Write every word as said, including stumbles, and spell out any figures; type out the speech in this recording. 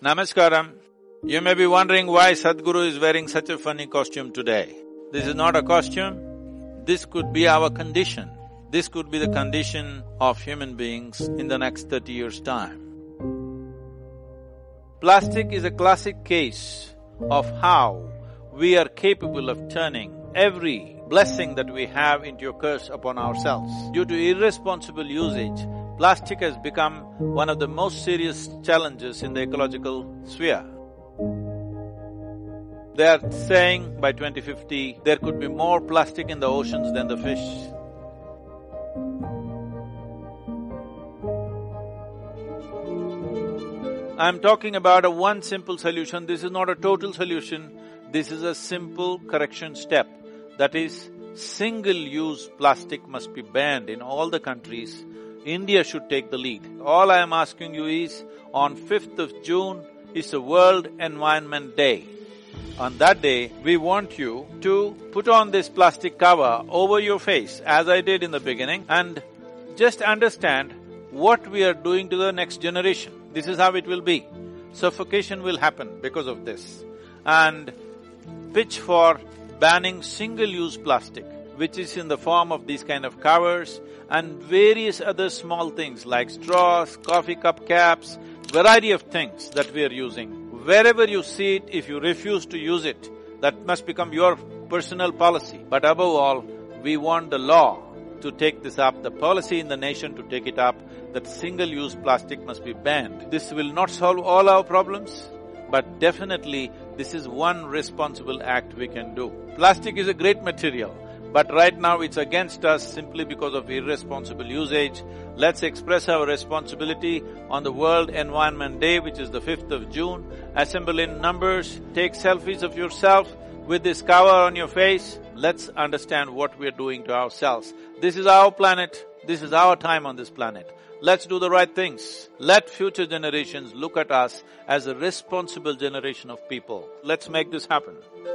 Namaskaram. You may be wondering why Sadhguru is wearing such a funny costume today. This is not a costume, this could be our condition. This could be the condition of human beings in the next thirty years' time. Plastic is a classic case of how we are capable of turning every blessing that we have into a curse upon ourselves. Due to irresponsible usage, plastic has become one of the most serious challenges in the ecological sphere. They are saying by twenty fifty, there could be more plastic in the oceans than the fish. I'm talking about a one simple solution. This is not a total solution, this is a simple correction step. That is, single-use plastic must be banned in all the countries. India should take the lead. All I am asking you is, on fifth of June is the World Environment Day. On that day, we want you to put on this plastic cover over your face, as I did in the beginning, and just understand what we are doing to the next generation. This is how it will be. Suffocation will happen because of this. And pitch for banning single-use plastic, which is in the form of these kind of covers and various other small things like straws, coffee cup caps, variety of things that we are using. Wherever you see it, if you refuse to use it, that must become your personal policy. But above all, we want the law to take this up, the policy in the nation to take it up, that single-use plastic must be banned. This will not solve all our problems, but definitely this is one responsible act we can do. Plastic is a great material, but right now it's against us simply because of irresponsible usage. Let's express our responsibility on the World Environment Day, which is the fifth of June. Assemble in numbers, take selfies of yourself with this cover on your face. Let's understand what we're doing to ourselves. This is our planet, this is our time on this planet. Let's do the right things. Let future generations look at us as a responsible generation of people. Let's make this happen.